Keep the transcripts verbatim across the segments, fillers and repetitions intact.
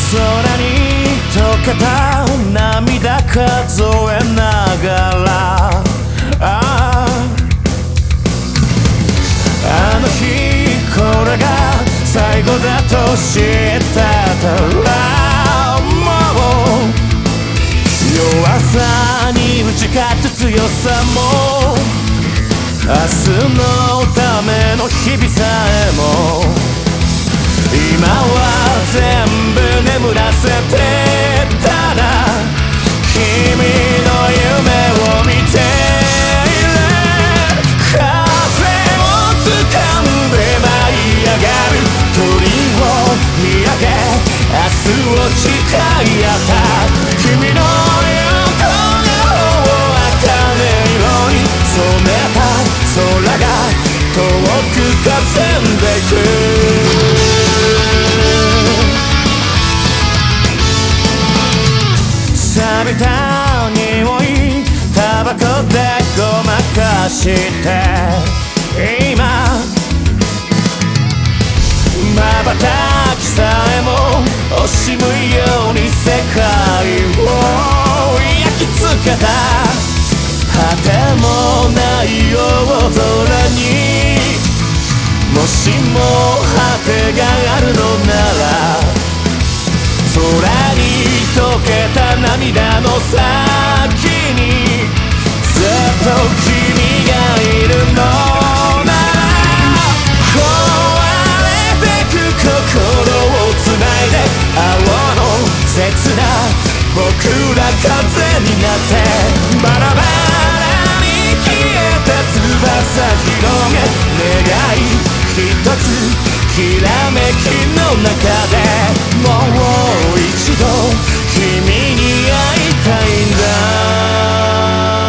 空に溶けた涙数えながら、あああの日これが最後だと知ってたら、もう弱さに打ち勝つ強さも、明日のための日々さえも、今は全部眠らせてただ君の夢を見ている。風を掴んで舞い上がる鳥を見上げ、明日を誓い合った君の横顔を茜色に染めた空が遠く霞んでいく。錆びた匂いタバコでごまかして今瞬きさえも惜しむように世界を焼き付けた果てもない大空に、もしも果てがあるのなら、空に溶けた涙の先にずっと君がいるのなら、壊れてく心をつないで青の切な僕ら風になって、バラバラに消えた翼広げ、願い一つきらめきの中でもう一度君に会いたいんだ。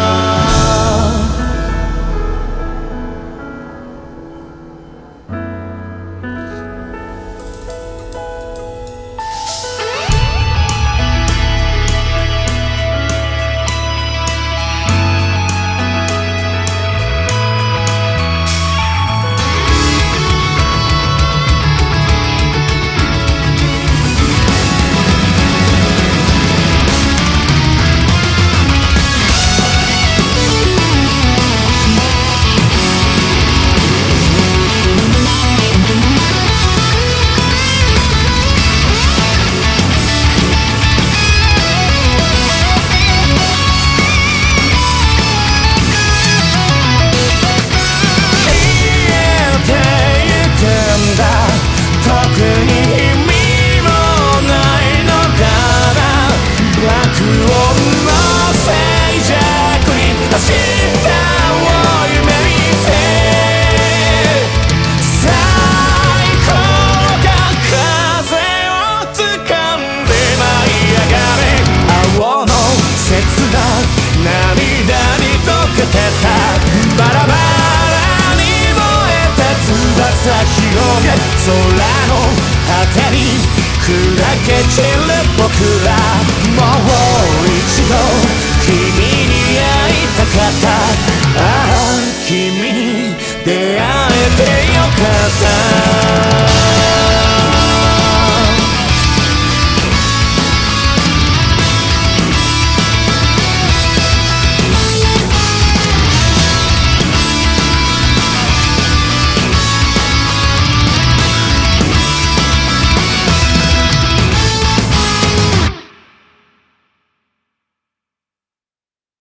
バラバラに燃えた翼広げ、空の果てに砕け散る僕ら、もう一度君に会いたかった。ああ君に出会えてよかった。